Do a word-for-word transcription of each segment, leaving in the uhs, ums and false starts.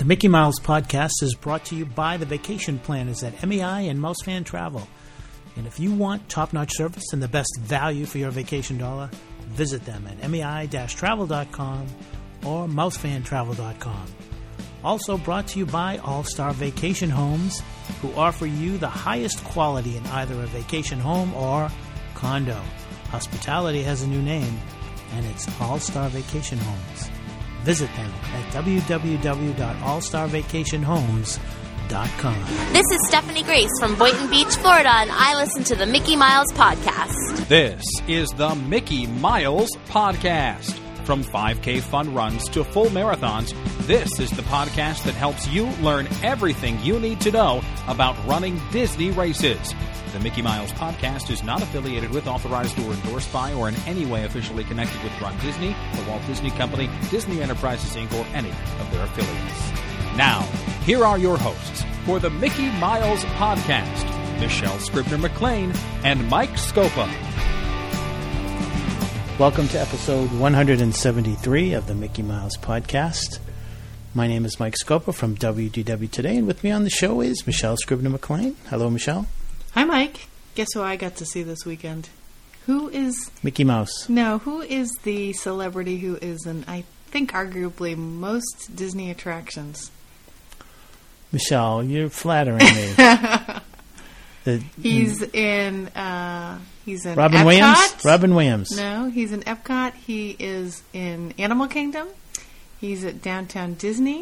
Mickey Miles Podcast is brought to you by the Vacation Planners at M E I and Mouse Fan Travel. And if you want top-notch service and the best value for your vacation dollar, visit them at M E I travel dot com or mouse fan travel dot com. Also brought to you by All-Star Vacation Homes, who offer you the highest quality in either a vacation home or condo. Hospitality has a new name, and it's All-Star Vacation Homes. Visit them at w w w dot all star vacation homes dot com. This is Stephanie Grace from Boynton Beach, Florida, and I listen to the Mickey Miles Podcast. This is the Mickey Miles Podcast. From five K fun runs to full marathons, this is the podcast that helps you learn everything you need to know about running Disney races. The Mickey Miles Podcast is not affiliated with, authorized, or endorsed by, or in any way officially connected with Run Disney, the Walt Disney Company, Disney Enterprises, Incorporated, or any of their affiliates. Now, here are your hosts for the Mickey Miles Podcast, Michelle Scribner-McLean and Mike Scopa. Welcome to episode one seventy-three of the Mickey Miles Podcast. My name is Mike Scopa from W D W Today, and with me on the show is Michelle Scribner-McLean. Hello, Michelle. Hi, Mike. Guess who I got to see this weekend? Who is... Mickey Mouse. No, who is the celebrity who is in, I think, arguably most Disney attractions? Michelle, you're flattering me. the, he's in... Uh, he's in Robin Epcot. Williams? Robin Williams. No, he's in Epcot. He is in Animal Kingdom. He's at Downtown Disney.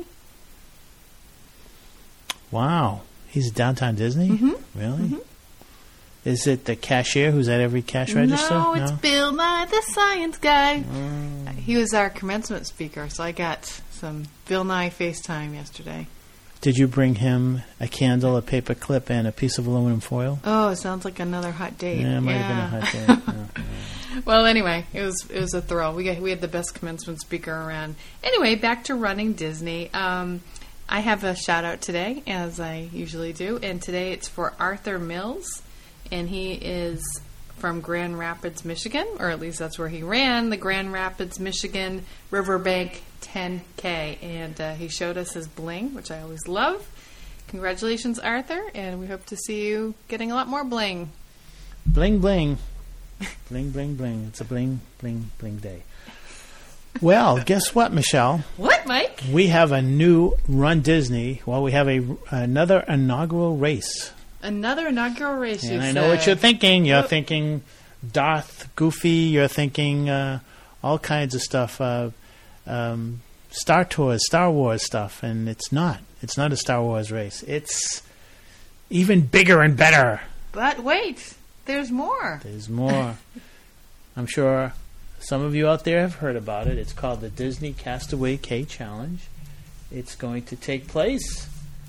Wow. He's at Downtown Disney? Mm-hmm. Really? Mm-hmm. Is it the cashier who's at every cash register? No, it's no? Bill Nye the Science Guy. Mm. He was our commencement speaker, so I got some Bill Nye FaceTime yesterday. Did you bring him a candle, a paper clip, and a piece of aluminum foil? Oh, it sounds like another hot date. Yeah, it might yeah. have been a hot date. Yeah, yeah. Well, anyway, it was it was a thrill. We got, we had the best commencement speaker around. Anyway, back to running Disney. Um, I have a shout out today, as I usually do, and today it's for Arthur Mills, and he is from Grand Rapids, Michigan, or at least that's where he ran the Grand Rapids, Michigan Riverbank ten K, and uh, he showed us his bling, which I always love. Congratulations, Arthur, and we hope to see you getting a lot more bling. Bling, bling. Bling, bling, bling. It's a bling, bling, bling day. Well, guess what, Michelle? What, Mike? We have a new Run Disney. Well, we have a another inaugural race. Another inaugural race, and you I said. know what you're thinking. You're What? thinking Darth, Goofy. You're thinking uh, all kinds of stuff. Uh, um, Star Tours, Star Wars stuff. And it's not. It's not a Star Wars race. It's even bigger and better. But wait, there's more. There's more. I'm sure some of you out there have heard about it. It's called the Disney Castaway K Challenge. It's going to take place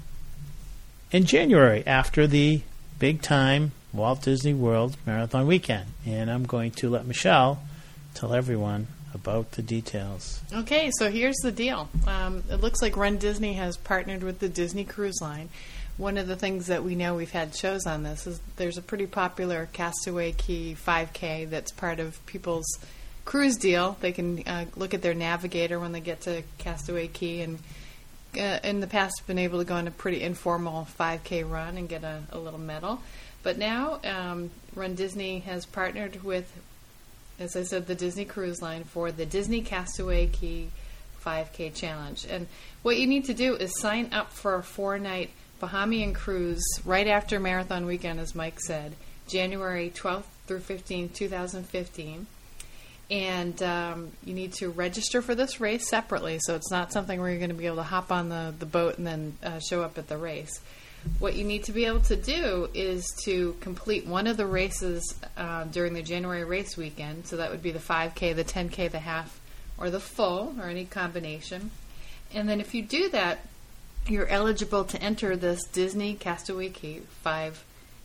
in January after the big time Walt Disney World Marathon Weekend. And I'm going to let Michelle tell everyone about the details. Okay, so here's the deal. Um, it looks like Run Disney has partnered with the Disney Cruise Line. One of the things that we know, we've had shows on this, is there's a pretty popular Castaway Key five K that's part of people's cruise deal. They can uh, look at their navigator when they get to Castaway Key, and uh, in the past been able to go on a pretty informal five K run and get a, a little medal. But now um, Run Disney has partnered with, as I said, the Disney Cruise Line for the Disney Castaway Key five K Challenge. And what you need to do is sign up for a four-night Bahamian cruise right after Marathon Weekend, as Mike said, January twelfth through fifteenth, twenty fifteen. And um, you need to register for this race separately, so it's not something where you're going to be able to hop on the, the boat and then uh, show up at the race. What you need to be able to do is to complete one of the races uh, during the January race weekend, so that would be the five K, the ten K, the half, or the full, or any combination. And then if you do that, you're eligible to enter this Disney Castaway Key five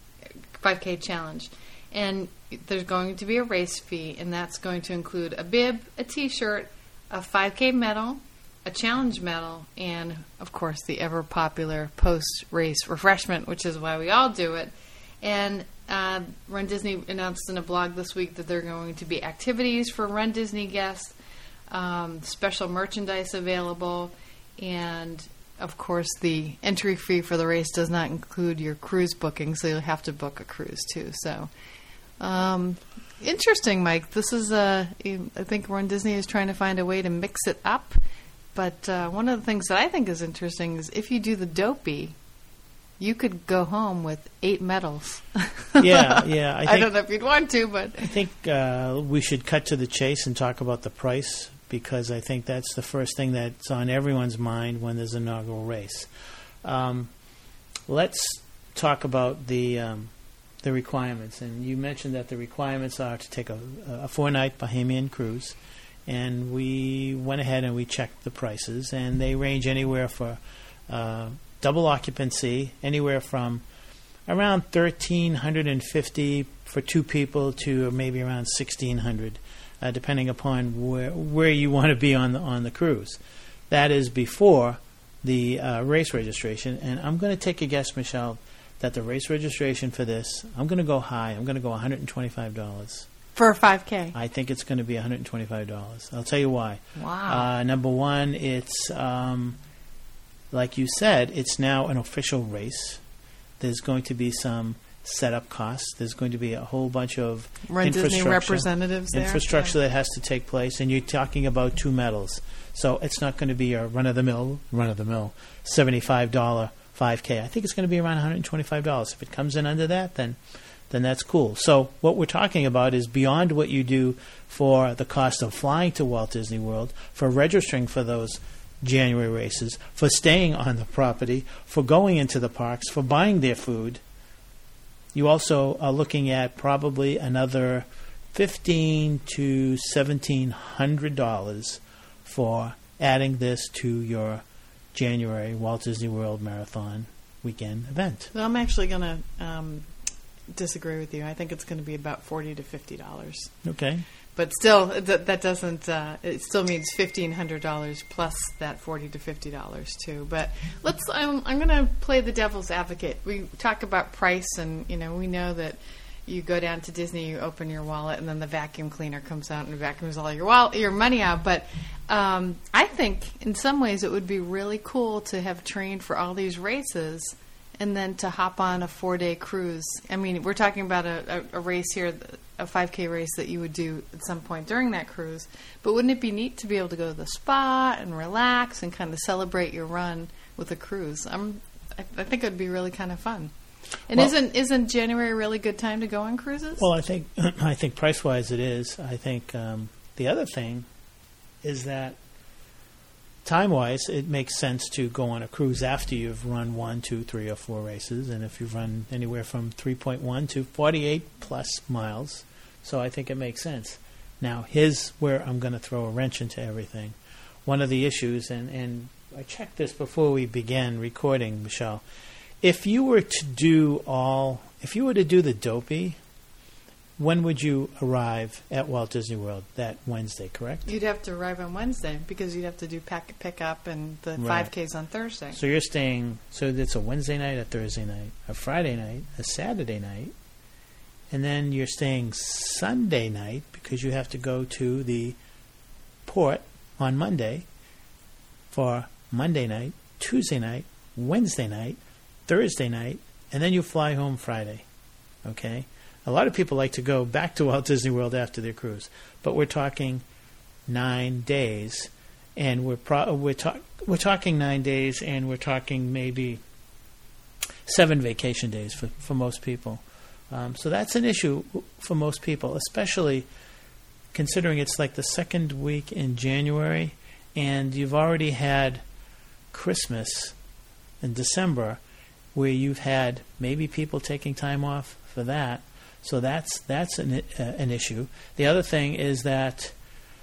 K challenge. And there's going to be a race fee, and that's going to include a bib, a t-shirt, a five K medal, a challenge medal, and, of course, the ever-popular post-race refreshment, which is why we all do it. And uh, Run Disney announced in a blog this week that there are going to be activities for Run Disney guests, um, special merchandise available, and of course, the entry fee for the race does not include your cruise booking, so you'll have to book a cruise too. So, um, interesting, Mike. This is, uh, I think Run Disney is trying to find a way to mix it up. But uh, one of the things that I think is interesting is if you do the Dopey, you could go home with eight medals. Yeah, yeah. I, think, I don't know if you'd want to, but I think uh, we should cut to the chase and talk about the price, because I think that's the first thing that's on everyone's mind when there's an inaugural race. Um, let's talk about the um, the requirements. And you mentioned that the requirements are to take a, a four-night Bahamian cruise. And we went ahead and we checked the prices, and they range anywhere for uh, double occupancy, anywhere from around thirteen fifty for two people to maybe around sixteen hundred, uh, depending upon where where you want to be on the on the cruise. That is before the uh, race registration. And I'm going to take a guess, Michelle, that the race registration for this, I'm going to go high. I'm going to go one hundred twenty-five dollars. for a five K. I think it's going to be one hundred twenty-five dollars. I'll tell you why. Wow. Uh, number one, it's, um, like you said, it's now an official race. There's going to be some setup costs. There's going to be a whole bunch of Run Disney infrastructure, representatives there. infrastructure Yeah. that has to take place, and you're talking about two medals. So it's not going to be a run-of-the-mill, run-of-the-mill seventy-five dollars five K. I think it's going to be around one hundred twenty-five dollars. If it comes in under that, then then that's cool. So what we're talking about is beyond what you do for the cost of flying to Walt Disney World, for registering for those January races, for staying on the property, for going into the parks, for buying their food. You also are looking at probably another fifteen to seventeen hundred dollars for adding this to your January Walt Disney World Marathon weekend event. So I'm actually going to um, disagree with you. I think it's going to be about forty to fifty dollars. Okay. But still, that, that doesn't. Uh, it still means fifteen hundred dollars plus that forty to fifty dollars too. But let's. I'm, I'm going to play the devil's advocate. We talk about price, and you know, we know that you go down to Disney, you open your wallet, and then the vacuum cleaner comes out and vacuums all your wallet, your money out. But um, I think in some ways it would be really cool to have trained for all these races, and then to hop on a four-day cruise. I mean, we're talking about a, a, a race here, a five K race that you would do at some point during that cruise. But wouldn't it be neat to be able to go to the spa and relax and kind of celebrate your run with a cruise? I'm, I, I think it would be really kind of fun. And Well- isn't isn't January a really good time to go on cruises? Well, I think I think price-wise it is. I think um, the other thing is that time-wise it makes sense to go on a cruise after you've run one, two, three, or four races, and if you've run anywhere from three point one to forty-eight plus miles, so I think it makes sense. Now, here's where I'm going to throw a wrench into everything. One of the issues, and, and I checked this before we began recording, Michelle. If you were to do all, if you were to do the Dopey, when would you arrive at Walt Disney World? That Wednesday, correct? You'd have to arrive on Wednesday because you'd have to do pack pick up and the Right. five Ks on Thursday. So you're staying, so it's a Wednesday night, a Thursday night, a Friday night, a Saturday night, and then you're staying Sunday night because you have to go to the port on Monday for Monday night, Tuesday night, Wednesday night, Thursday night, and then you fly home Friday. Okay? A lot of people like to go back to Walt Disney World after their cruise, but we're talking nine days, and we're pro- we're, talk- we're talking nine days, and we're talking maybe seven vacation days for, for most people. Um, so that's an issue for most people, especially considering it's like the second week in January, and you've already had Christmas in December, where you've had maybe people taking time off for that. So that's that's an uh, an issue. The other thing is that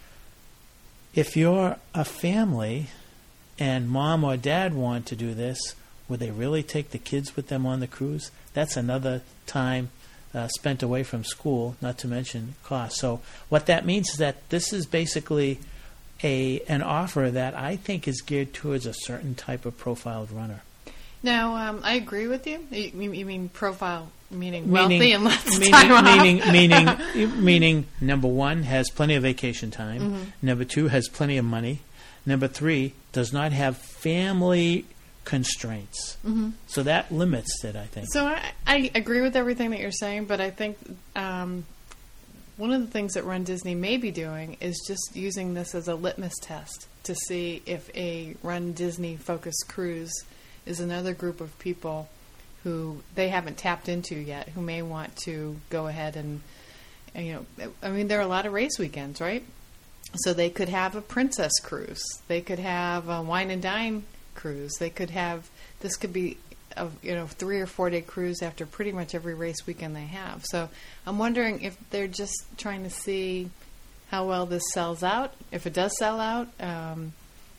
if you're a family and mom or dad want to do this, would they really take the kids with them on the cruise? That's another time uh, spent away from school, not to mention cost. So what that means is that this is basically a an offer that I think is geared towards a certain type of profiled runner. Now, um, I agree with you. You, you you mean profile, meaning wealthy Meaning, and lots meaning, of time off? meaning, meaning, meaning, number one, has plenty of vacation time. Mm-hmm. Number two, has plenty of money. Number three, does not have family constraints. Mm-hmm. So that limits it, I think. So I, I agree with everything that you're saying, but I think um, one of the things that Run Disney may be doing is just using this as a litmus test to see if a Run Disney focused cruise is another group of people who they haven't tapped into yet, who may want to go ahead and, and, you know, I mean, there are a lot of race weekends, right? So they could have a princess cruise. They could have a wine and dine cruise. They could have, this could be a, you know, three or four day cruise after pretty much every race weekend they have. So I'm wondering if they're just trying to see how well this sells out, if it does sell out. Um,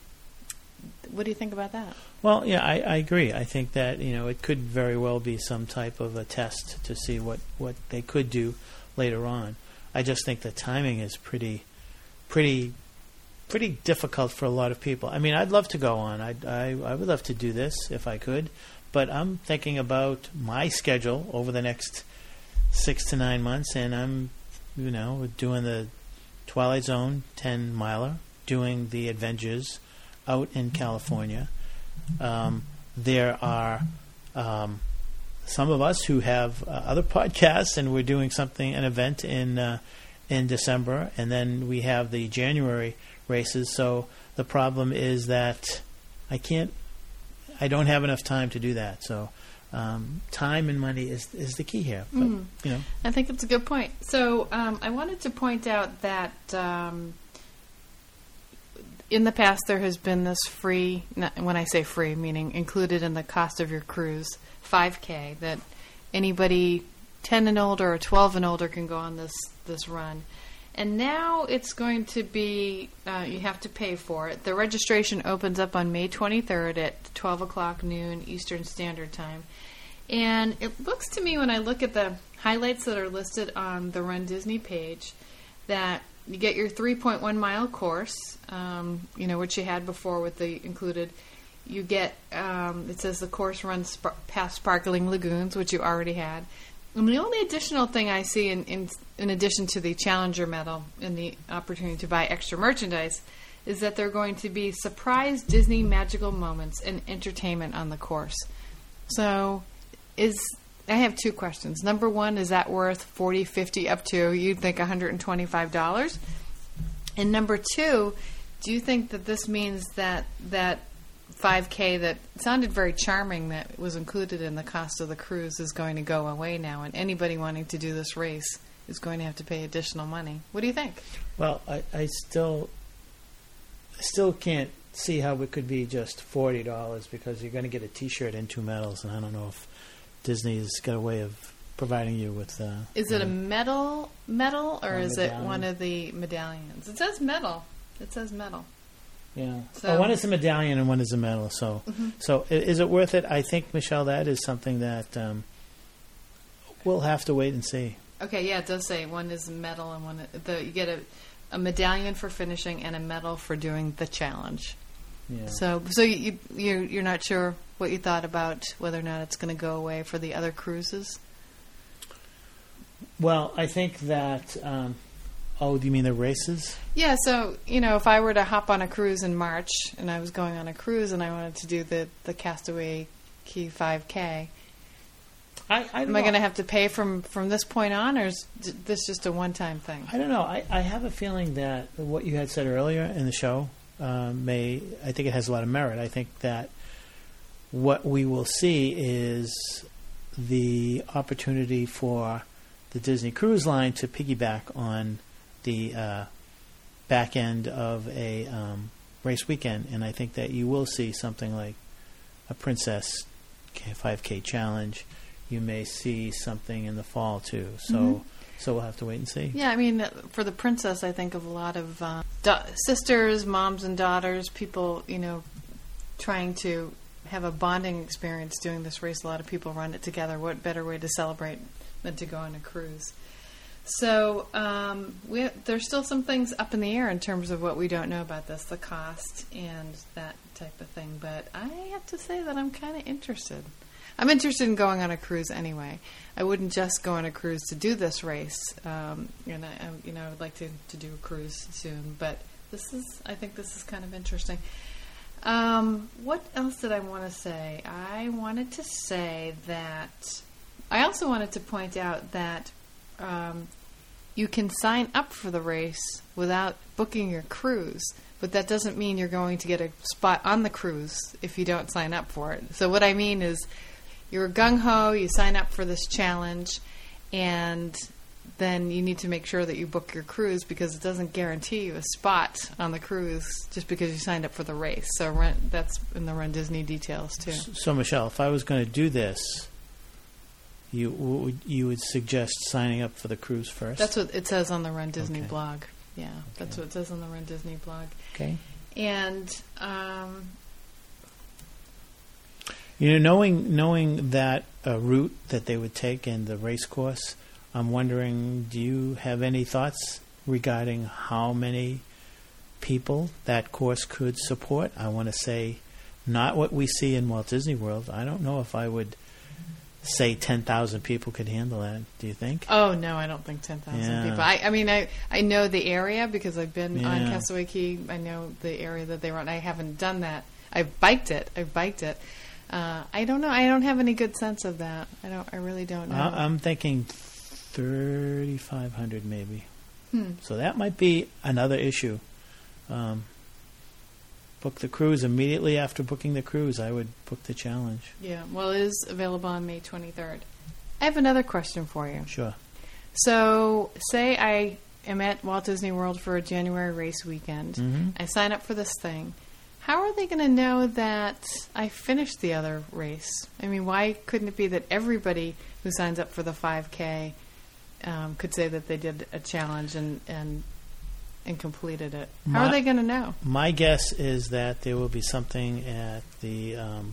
what do you think about that? Well, yeah, I, I agree. I think that, you know, it could very well be some type of a test to see what, what they could do later on. I just think the timing is pretty, pretty, pretty difficult for a lot of people. I mean, I'd love to go on. I'd, I I would love to do this if I could, but I'm thinking about my schedule over the next six to nine months, and I'm, you know, doing the Twilight Zone ten miler, doing the Avengers out in California. Um, there are um, some of us who have uh, other podcasts, and we're doing something, an event in uh, in December, and then we have the January races. So the problem is that I can't, I don't have enough time to do that. So um, time and money is is the key here. But, Mm. you know, I think it's a good point. So um, I wanted to point out that um, in the past there has been this free, not- when I say free, meaning included in the cost of your cruise, five K, that anybody ten and older or twelve and older can go on this, this run. And now it's going to be, uh, you have to pay for it. The registration opens up on May twenty-third at twelve o'clock noon Eastern Standard Time. And it looks to me, when I look at the highlights that are listed on the Run Disney page, that you get your three point one mile course, um, you know, which you had before with the included. You get, um, it says the course runs sp- past Sparkling Lagoons, which you already had. And the only additional thing I see in, in in addition to the Challenger medal and the opportunity to buy extra merchandise is that there are going to be surprise Disney magical moments and entertainment on the course. So is I have two questions. Number one, is that worth forty dollars, fifty dollars, up to, you'd think, one hundred twenty-five dollars? And number two, do you think that this means that that five K that sounded very charming that was included in the cost of the cruise is going to go away now, and anybody wanting to do this race is going to have to pay additional money? What do you think? well, I, I still, I still can't see how it could be just forty dollars, because you're going to get a T-shirt and two medals, and I don't know if Disney's got a way of providing you with. Uh, Is it a medal medal or A is it medallion. one of the medallions? It says medal. It says medal. Yeah. So- Oh, one is a medallion and one is a medal. So, Mhm. so i- is it worth it? I think, Michelle, that is something that um, we'll have to wait and see. Okay, yeah, it does say one is a medal and one the you get a, a medallion for finishing and a medal for doing the challenge. Yeah. So, so you you you're not sure what you thought about whether or not it's going to go away for the other cruises? Well, I think that. Um, oh, do you mean the races? Yeah. So you know, if I were to hop on a cruise in March and I was going on a cruise and I wanted to do the the Castaway Key five K, I, I am I going to have to pay from from this point on, or is j- this just a one time thing? I don't know. I, I have a feeling that what you had said earlier in the show uh, may. I think it has a lot of merit. I think that what we will see is the opportunity for the Disney Cruise Line to piggyback on the uh, back end of a um, race weekend, and I think that you will see something like a Princess five K Challenge. You may see something in the fall too. So, Mhm. so we'll have to wait and see. Yeah, I mean, for the Princess, I think of a lot of uh, da- sisters, moms, and daughters, people, you know, trying to have a bonding experience doing this race. A lot of people run it together. What better way to celebrate than to go on a cruise? So um, we there's still some things up in the air in terms of what we don't know about this, the cost and that type of thing. But I have to say that I'm kind of interested. I'm interested in going on a cruise anyway. I wouldn't just go on a cruise to do this race, um, and I, I, you know, I would like to, to do a cruise soon. But this is, I think, this is kind of interesting. Um, what else did I want to say? I wanted to say that I also wanted to point out that um, you can sign up for the race without booking your cruise, but that doesn't mean you're going to get a spot on the cruise if you don't sign up for it. So what I mean is you're gung-ho, you sign up for this challenge, and then you need to make sure that you book your cruise because it doesn't guarantee you a spot on the cruise just because you signed up for the race. So run, that's in the Run Disney details too. So, Michelle, if I was going to do this, you would you would suggest signing up for the cruise first? That's what it says on the Run Disney Okay. blog. Yeah, Okay. that's what it says on the Run Disney blog. Okay. And um, You know, knowing knowing that uh, route that they would take in the race course, I'm wondering, do you have any thoughts regarding how many people that course could support? I want to say not what we see in Walt Disney World. I don't know if I would say ten thousand people could handle that. Do you think? oh no, I don't think ten thousand Yeah. people. I, I mean, I I know the area because I've been on Yeah. Castaway Cay. I know the area that they run. I haven't done that. I've biked it. I've biked it. Uh, I don't know. I don't have any good sense of that. I don't. I really don't know. I- I'm thinking thirty-five hundred maybe. Hmm. So that might be another issue. Um, book the cruise immediately after booking the cruise. I would book the challenge. Yeah. Well, it is available on May twenty-third. I have another question for you. Sure. So, say I am at Walt Disney World for a January race weekend. Mhm. I sign up for this thing. How are they going to know that I finished the other race? I mean, why couldn't it be that everybody who signs up for the five K um, could say that they did a challenge and and, and completed it? How My- are they going to know? My guess is that there will be something at the um,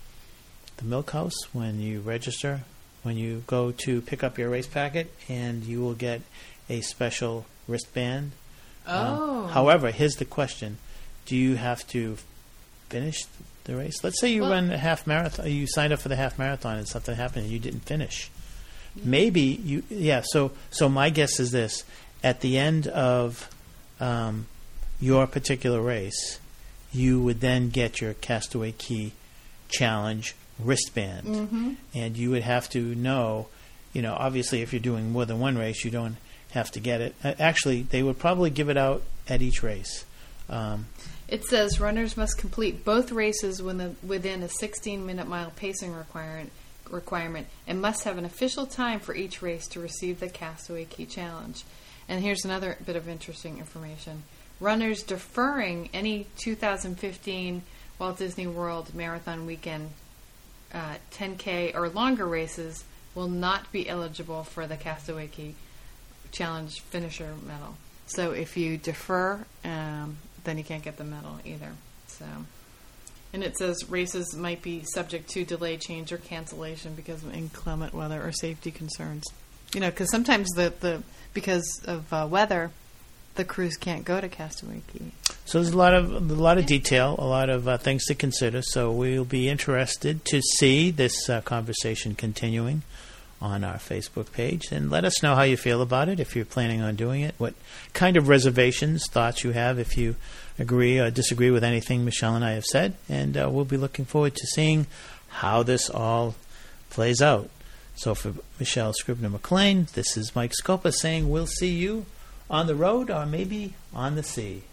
the Milk House when you register, when you go to pick up your race packet, and you will get a special wristband. Oh. Um, however, here's the question: do you have to finish the race? Let's say you Well- run a half marathon. You signed up for the half marathon, and something happened, and you didn't finish. Maybe you. Yeah. So, so my guess is this: at the end of um, your particular race, you would then get your Castaway Cay Challenge wristband, Mhm. and you would have to know. You know, obviously, if you're doing more than one race, you don't have to get it. Uh, Actually, they would probably give it out at each race. Um, It says runners must complete both races within, within a sixteen-minute mile pacing requirement, requirement and must have an official time for each race to receive the Castaway Cay Challenge. And here's another bit of interesting information. Runners deferring any two thousand fifteen Walt Disney World Marathon Weekend uh, ten K or longer races will not be eligible for the Castaway Cay Challenge finisher medal. So if you defer, um, then you can't get the medal either. So, and it says races might be subject to delay, change, or cancellation because of inclement weather or safety concerns. You know, because sometimes the, the because of uh, weather, the crews can't go to Castaway Cay. So there's a lot of a lot of detail, a lot of uh, things to consider. So we'll be interested to see this uh, conversation continuing on our Facebook page, and let us know how you feel about it. If you're planning on doing it, what kind of reservations, thoughts you have, if you agree or disagree with anything Michelle and I have said, and uh, we'll be looking forward to seeing how this all plays out. So for Michelle Scribner-McLean, this is Mike Scopa saying we'll see you on the road or maybe on the sea.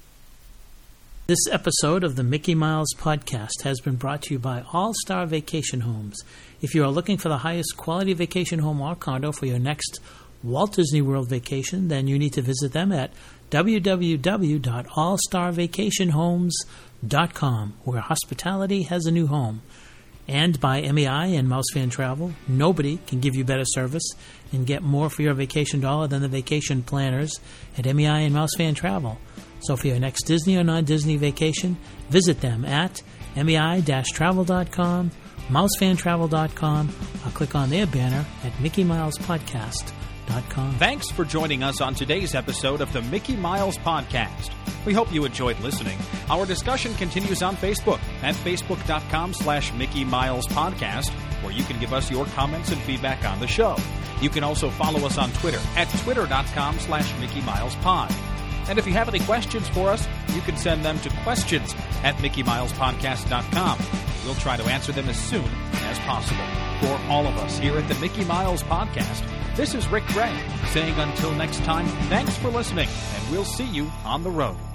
This episode of the Mickey Miles Podcast has been brought to you by All Star Vacation Homes. If you are looking for the highest quality vacation home or condo for your next Walt Disney World vacation, then you need to visit them at w w w dot all star vacation homes dot com, where hospitality has a new home. And by M E I and Mousefan Travel, nobody can give you better service and get more for your vacation dollar than the vacation planners at M E I and Mousefan Travel. So for your next Disney or non-Disney vacation, visit them at M E I travel dot com, mousefan travel dot com, or click on their banner at mickey miles podcast dot com. Thanks for joining us on today's episode of the Mickey Miles Podcast. We hope you enjoyed listening. Our discussion continues on Facebook at facebook.com slash Mickey Miles Podcast, where you can give us your comments and feedback on the show. You can also follow us on Twitter at twitter.com slash Mickey Miles Pod. And if you have any questions for us, you can send them to questions at mickey miles podcast dot com. We'll try to answer them as soon as possible. For all of us here at the Mickey Miles Podcast, this is Rick Gray saying until next time, thanks for listening, and we'll see you on the road.